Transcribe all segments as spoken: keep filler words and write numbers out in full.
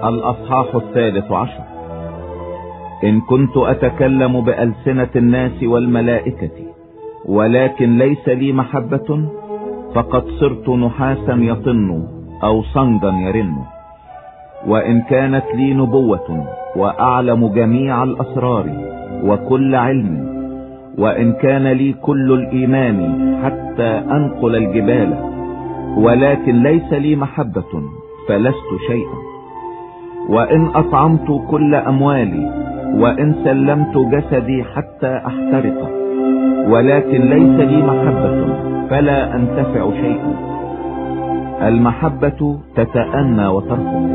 الأصحاح الثالث عشر. إن كنت أتكلم بألسنة الناس والملائكة ولكن ليس لي محبة، فقد صرت نحاسا يطن أو صندا يرن. وإن كانت لي نبوة وأعلم جميع الأسرار وكل علم، وإن كان لي كل الإيمان حتى أنقل الجبال، ولكن ليس لي محبة فلست شيئا. وإن أطعمت كل أموالي، وإن سلمت جسدي حتى أحترق، ولكن ليس لي محبة فلا أنتفع شيئا. المحبة تتأنى وترفق،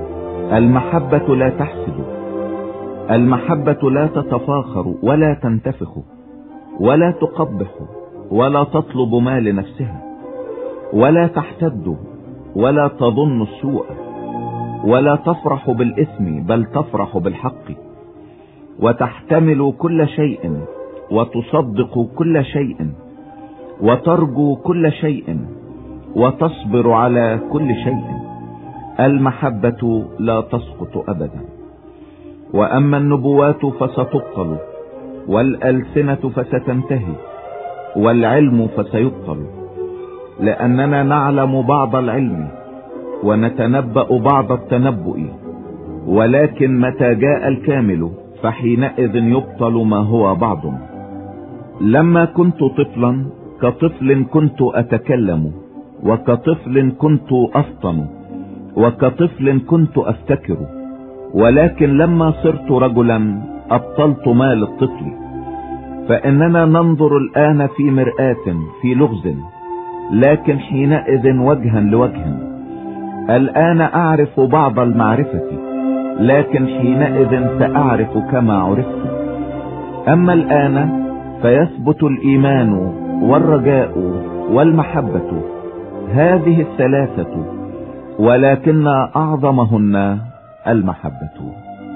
المحبة لا تحسد، المحبة لا تتفاخر ولا تنتفخ، ولا تقبح، ولا تطلب ما لنفسها، ولا تحتد، ولا تظن السوء، ولا تفرح بالإثم بل تفرح بالحق، وتحتمل كل شيء، وتصدق كل شيء، وترجو كل شيء، وتصبر على كل شيء. المحبة لا تسقط أبدا. وأما النبوات فستبطل، والألسنة فستنتهي، والعلم فسيبطل، لأننا نعلم بعض العلم ونتنبأ بعض التنبؤ، ولكن متى جاء الكامل فحينئذ يبطل ما هو بعض. لما كنت طفلا كطفل كنت أتكلم، وكطفل كنت أفطن، وكطفل كنت أفتكر، ولكن لما صرت رجلا أبطلت ما للطفل. فإننا ننظر الآن في مرآة في لغز، لكن حينئذ وجها لوجه. الآن أعرف بعض المعرفة، لكن حينئذ سأعرف كما عرفت. أما الآن فيثبت الإيمان والرجاء والمحبة، هذه الثلاثة، ولكن أعظمهن المحبة.